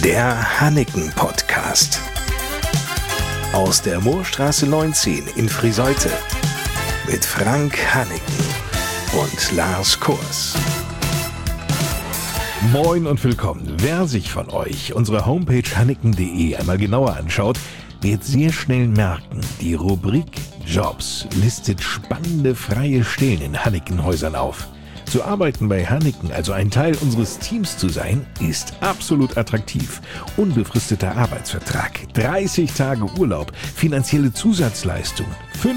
Der Hanneken-Podcast. Aus der Moorstraße 19 in Friseute. Mit Frank Hanneken und Lars Kors. Moin und willkommen. Wer sich von euch unsere Homepage hanneken.de einmal genauer anschaut, wird sehr schnell merken, die Rubrik Jobs listet spannende freie Stellen in Hanneken-Häusern auf. Zu arbeiten bei Hanneken, also ein Teil unseres Teams zu sein, ist absolut attraktiv. Unbefristeter Arbeitsvertrag, 30 Tage Urlaub, finanzielle Zusatzleistungen,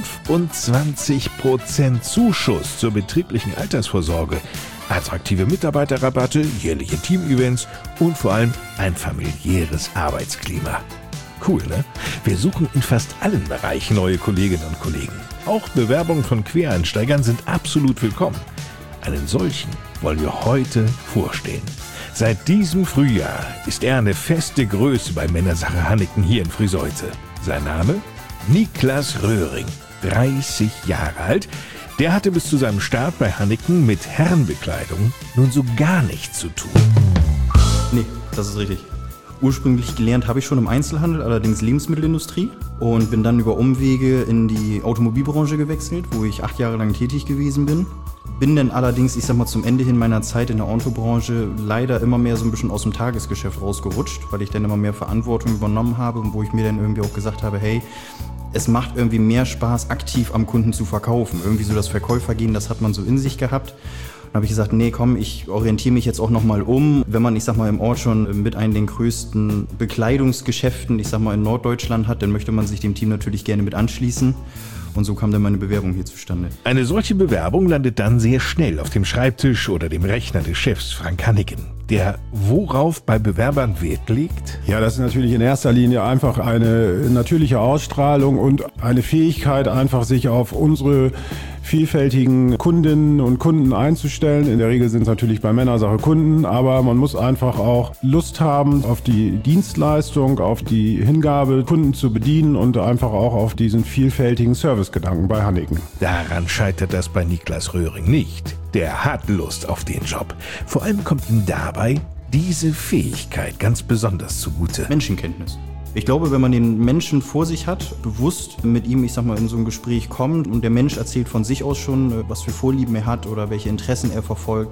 25% Zuschuss zur betrieblichen Altersvorsorge, attraktive Mitarbeiterrabatte, jährliche Teamevents und vor allem ein familiäres Arbeitsklima. Cool, ne? Wir suchen in fast allen Bereichen neue Kolleginnen und Kollegen. Auch Bewerbungen von Quereinsteigern sind absolut willkommen. Einen solchen wollen wir heute vorstellen. Seit diesem Frühjahr ist er eine feste Größe bei Männersache Hanneken hier in Friseute. Sein Name? Niklas Röhring, 30 Jahre alt. Der hatte bis zu seinem Start bei Hanneken mit Herrenbekleidung nun so gar nichts zu tun. Nee, das ist richtig. Ursprünglich gelernt habe ich schon im Einzelhandel, allerdings Lebensmittelindustrie, und bin dann über Umwege in die Automobilbranche gewechselt, wo ich 8 Jahre lang tätig gewesen bin. Bin dann allerdings, zum Ende hin meiner Zeit in der Autobranche leider immer mehr so ein bisschen aus dem Tagesgeschäft rausgerutscht, weil ich dann immer mehr Verantwortung übernommen habe und wo ich mir dann irgendwie auch gesagt habe, hey, es macht irgendwie mehr Spaß, aktiv am Kunden zu verkaufen. Irgendwie so das Verkäufergehen, das hat man so in sich gehabt. Dann habe ich gesagt, nee, komm, ich orientiere mich jetzt auch nochmal um. Wenn man, im Ort schon mit einem der größten Bekleidungsgeschäften, in Norddeutschland hat, dann möchte man sich dem Team natürlich gerne mit anschließen. Und so kam dann meine Bewerbung hier zustande. Eine solche Bewerbung landet dann sehr schnell auf dem Schreibtisch oder dem Rechner des Chefs Frank Hanneken, der worauf bei Bewerbern Wert legt? Ja, das ist natürlich in erster Linie einfach eine natürliche Ausstrahlung und eine Fähigkeit, einfach sich auf unsere vielfältigen Kundinnen und Kunden einzustellen. In der Regel sind es natürlich bei Männersache Kunden, aber man muss einfach auch Lust haben auf die Dienstleistung, auf die Hingabe, Kunden zu bedienen und einfach auch auf diesen vielfältigen Servicegedanken bei Hanneken. Daran scheitert das bei Niklas Röhring nicht. Der hat Lust auf den Job. Vor allem kommt ihm dabei diese Fähigkeit ganz besonders zugute. Menschenkenntnis. Ich glaube, wenn man den Menschen vor sich hat, bewusst mit ihm, in so ein Gespräch kommt und der Mensch erzählt von sich aus schon, was für Vorlieben er hat oder welche Interessen er verfolgt,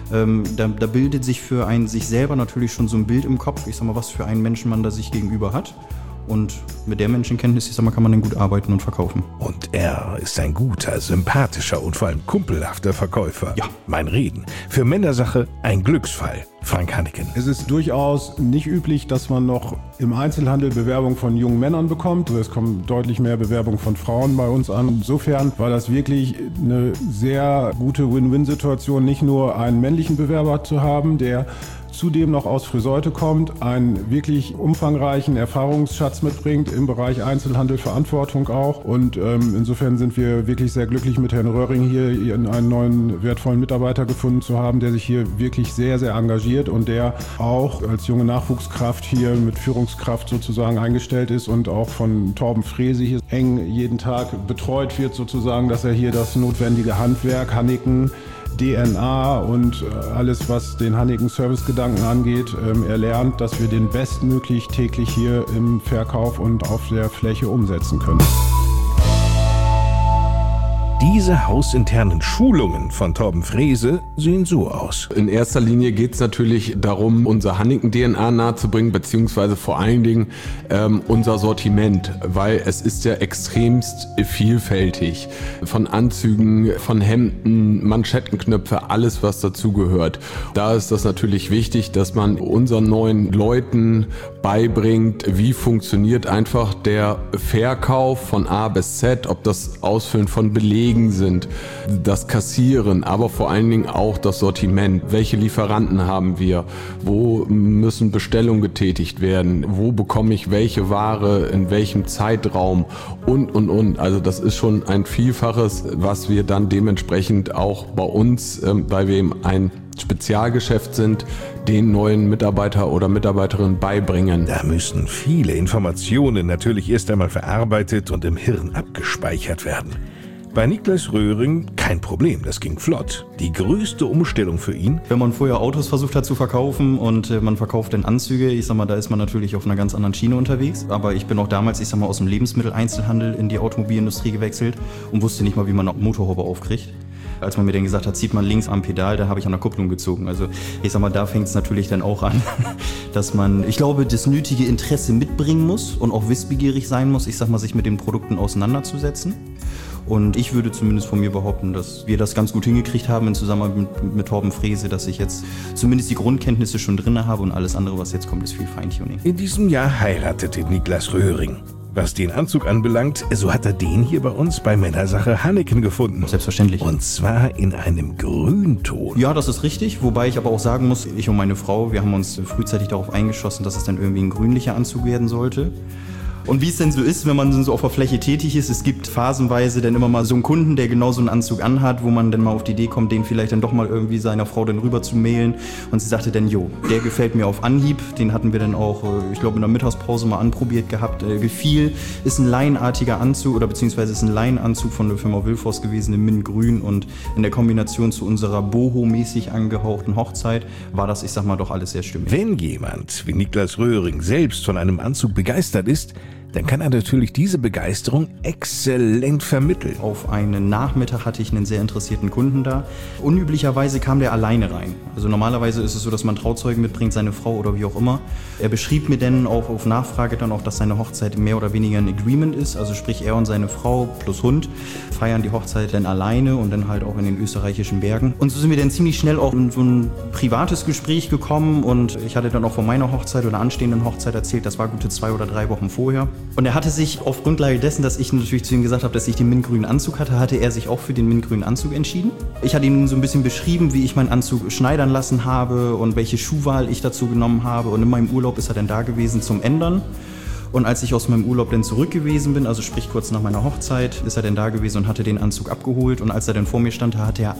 da bildet sich für einen sich selber natürlich schon so ein Bild im Kopf, was für einen Menschen man da sich gegenüber hat. Und mit der Menschenkenntnis, kann man dann gut arbeiten und verkaufen. Und er ist ein guter, sympathischer und vor allem kumpelhafter Verkäufer. Ja. Mein Reden. Für Männersache ein Glücksfall. Frank Hanneken. Es ist durchaus nicht üblich, dass man noch im Einzelhandel Bewerbung von jungen Männern bekommt. Es kommen deutlich mehr Bewerbungen von Frauen bei uns an. Insofern war das wirklich eine sehr gute Win-Win-Situation, nicht nur einen männlichen Bewerber zu haben, der zudem noch aus Friseute kommt, einen wirklich umfangreichen Erfahrungsschatz mitbringt im Bereich Einzelhandel, Verantwortung auch. Und insofern sind wir wirklich sehr glücklich, mit Herrn Röhring hier einen neuen wertvollen Mitarbeiter gefunden zu haben, der sich hier wirklich sehr, sehr engagiert und der auch als junge Nachwuchskraft hier mit Führungskraft sozusagen eingestellt ist und auch von Torben Frese hier eng jeden Tag betreut wird sozusagen, dass er hier das notwendige Handwerk, Hanneken, DNA und alles, was den Hanneken-Service-Gedanken angeht, erlernt, dass wir den bestmöglich täglich hier im Verkauf und auf der Fläche umsetzen können. Diese hausinternen Schulungen von Torben Frese sehen so aus. In erster Linie geht es natürlich darum, unser Hanneken-DNA nahezubringen, beziehungsweise vor allen Dingen unser Sortiment, weil es ist ja extremst vielfältig. Von Anzügen, von Hemden, Manschettenknöpfe, alles was dazugehört. Da ist das natürlich wichtig, dass man unseren neuen Leuten beibringt, wie funktioniert einfach der Verkauf von A bis Z, ob das Ausfüllen von Belegen sind, das Kassieren, aber vor allen Dingen auch das Sortiment. Welche Lieferanten haben wir? Wo müssen Bestellungen getätigt werden? Wo bekomme ich welche Ware? In welchem Zeitraum? Und. Also das ist schon ein Vielfaches, was wir dann dementsprechend auch bei uns, weil wir eben ein Spezialgeschäft sind, den neuen Mitarbeiter oder Mitarbeiterin beibringen. Da müssen viele Informationen natürlich erst einmal verarbeitet und im Hirn abgespeichert werden. Bei Niklas Röhring kein Problem, das ging flott. Die größte Umstellung für ihn: Wenn man vorher Autos versucht hat zu verkaufen und man verkauft dann Anzüge, ich sag mal, da ist man natürlich auf einer ganz anderen Schiene unterwegs. Aber ich bin auch damals, ich sag mal, aus dem Lebensmitteleinzelhandel in die Automobilindustrie gewechselt und wusste nicht mal, wie man eine Motorhaube aufkriegt. Als man mir dann gesagt hat, zieht man links am Pedal, da habe ich an der Kupplung gezogen. Also ich sag mal, da fängt es natürlich dann auch an, dass man, ich glaube, das nötige Interesse mitbringen muss und auch wissbegierig sein muss, ich sag mal, sich mit den Produkten auseinanderzusetzen. Und ich würde zumindest von mir behaupten, dass wir das ganz gut hingekriegt haben in Zusammenarbeit mit Torben Frese, dass ich jetzt zumindest die Grundkenntnisse schon drin habe und alles andere, was jetzt kommt, ist viel Feintuning. In diesem Jahr heiratete Niklas Röhring. Was den Anzug anbelangt, so hat er den hier bei uns bei Männersache Hanneken gefunden. Selbstverständlich. Und zwar in einem Grünton. Ja, das ist richtig, wobei ich aber auch sagen muss, ich und meine Frau, wir haben uns frühzeitig darauf eingeschossen, dass es dann irgendwie ein grünlicher Anzug werden sollte. Und wie es denn so ist, wenn man so auf der Fläche tätig ist, es gibt phasenweise dann immer mal so einen Kunden, der genau so einen Anzug anhat, wo man dann mal auf die Idee kommt, den vielleicht dann doch mal irgendwie seiner Frau dann rüber zu mailen. Und sie sagte dann, jo, der gefällt mir auf Anhieb. Den hatten wir dann auch, ich glaube, in der Mittagspause mal anprobiert gehabt. Gefiel, ist ein laienartiger Anzug oder beziehungsweise ist ein Laienanzug von der Firma Wilfors gewesen, in Mintgrün. Und in der Kombination zu unserer boho-mäßig angehauchten Hochzeit war das, ich sag mal, doch alles sehr stimmig. Wenn jemand wie Niklas Röhring selbst von einem Anzug begeistert ist, dann kann er natürlich diese Begeisterung exzellent vermitteln. Auf einen Nachmittag hatte ich einen sehr interessierten Kunden da. Unüblicherweise kam der alleine rein. Also normalerweise ist es so, dass man Trauzeugen mitbringt, seine Frau oder wie auch immer. Er beschrieb mir dann auch auf Nachfrage dann auch, dass seine Hochzeit mehr oder weniger ein Agreement ist. Also sprich, er und seine Frau plus Hund feiern die Hochzeit dann alleine und dann halt auch in den österreichischen Bergen. Und so sind wir dann ziemlich schnell auch in so ein privates Gespräch gekommen und ich hatte dann auch von meiner Hochzeit oder anstehenden Hochzeit erzählt, das war gute 2 oder 3 Wochen vorher. Und er hatte sich auf Grundlage dessen, dass ich natürlich zu ihm gesagt habe, dass ich den mintgrünen Anzug hatte er sich auch für den mintgrünen Anzug entschieden. Ich hatte ihm so ein bisschen beschrieben, wie ich meinen Anzug schneidern lassen habe und welche Schuhwahl ich dazu genommen habe. Und in meinem Urlaub ist er dann da gewesen zum Ändern. Und als ich aus meinem Urlaub dann zurück gewesen bin, also sprich kurz nach meiner Hochzeit, ist er dann da gewesen und hatte den Anzug abgeholt. Und als er dann vor mir stand, hatte er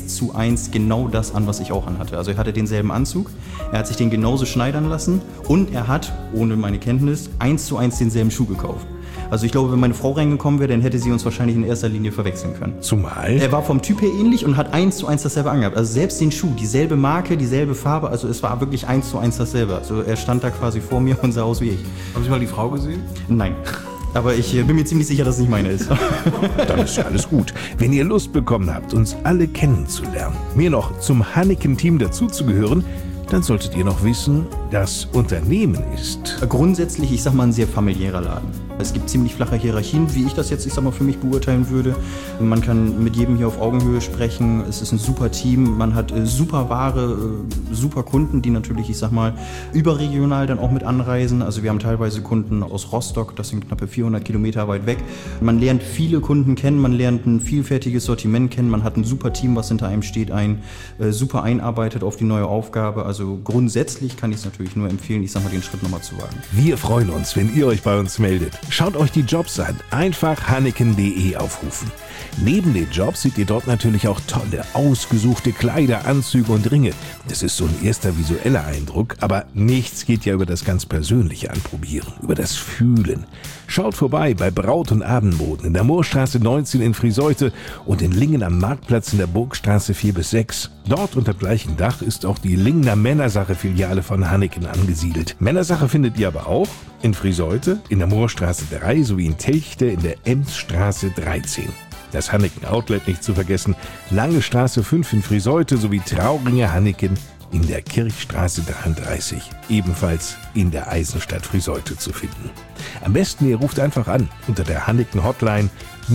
1:1 genau das an, was ich auch anhatte. Also er hatte denselben Anzug, er hat sich den genauso schneidern lassen und er hat, ohne meine Kenntnis, 1:1 denselben Schuh gekauft. Also ich glaube, wenn meine Frau reingekommen wäre, dann hätte sie uns wahrscheinlich in erster Linie verwechseln können. Zumal er war vom Typ her ähnlich und hat 1:1 dasselbe angehabt. Also selbst den Schuh, dieselbe Marke, dieselbe Farbe, also es war wirklich 1:1 dasselbe. Also er stand da quasi vor mir und sah aus wie ich. Haben Sie mal die Frau gesehen? Nein. Aber ich bin mir ziemlich sicher, dass es nicht meine ist. Dann ist ja alles gut. Wenn ihr Lust bekommen habt, uns alle kennenzulernen, mir noch zum Hanneken-Team dazuzugehören, dann solltet ihr noch wissen, das Unternehmen ist grundsätzlich, ich sag mal, ein sehr familiärer Laden. Es gibt ziemlich flache Hierarchien, wie ich das jetzt, ich sag mal, für mich beurteilen würde. Man kann mit jedem hier auf Augenhöhe sprechen. Es ist ein super Team. Man hat super Ware, super Kunden, die natürlich, ich sag mal, überregional dann auch mit anreisen. Also wir haben teilweise Kunden aus Rostock, das sind knappe 400 Kilometer weit weg. Man lernt viele Kunden kennen, man lernt ein vielfältiges Sortiment kennen. Man hat ein super Team, was hinter einem steht, super einarbeitet auf die neue Aufgabe. Also grundsätzlich kann ich es natürlich nur empfehlen, ich sag mal, den Schritt nochmal zu wagen. Wir freuen uns, wenn ihr euch bei uns meldet. Schaut euch die Jobs an. Einfach hanneken.de aufrufen. Neben den Jobs seht ihr dort natürlich auch tolle, ausgesuchte Kleider, Anzüge und Ringe. Das ist so ein erster visueller Eindruck, aber nichts geht ja über das ganz Persönliche Anprobieren, über das Fühlen. Schaut vorbei bei Braut- und Abendmoden in der Moorstraße 19 in Friseute und in Lingen am Marktplatz in der Burgstraße 4-6. Dort unter gleichem Dach ist auch die Lingener Männersache-Filiale von Hanneken angesiedelt. Männersache findet ihr aber auch in Friseute, in der Moorstraße 3 sowie in Telchte in der Emsstraße 13. Das Hanneken Outlet nicht zu vergessen, Lange Straße 5 in Friseute sowie Trauringe Hanneken in der Kirchstraße 33, ebenfalls in der Eisenstadt Friseute zu finden. Am besten ihr ruft einfach an unter der Hanneken Hotline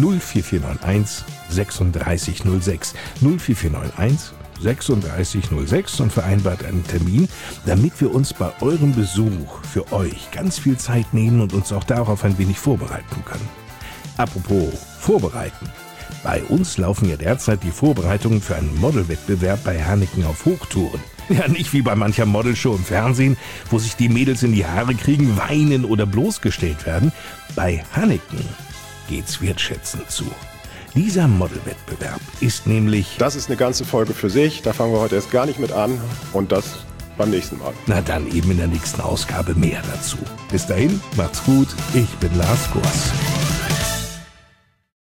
04491 3606 04491 3606 und vereinbart einen Termin, damit wir uns bei eurem Besuch für euch ganz viel Zeit nehmen und uns auch darauf ein wenig vorbereiten können. Apropos vorbereiten. Bei uns laufen ja derzeit die Vorbereitungen für einen Modelwettbewerb bei Hanneken auf Hochtouren. Ja, nicht wie bei mancher Modelshow im Fernsehen, wo sich die Mädels in die Haare kriegen, weinen oder bloßgestellt werden. Bei Hanneken geht's wertschätzend zu. Dieser Modelwettbewerb ist nämlich... Das ist eine ganze Folge für sich, da fangen wir heute erst gar nicht mit an und das beim nächsten Mal. Na dann eben in der nächsten Ausgabe mehr dazu. Bis dahin, macht's gut, ich bin Lars Kors.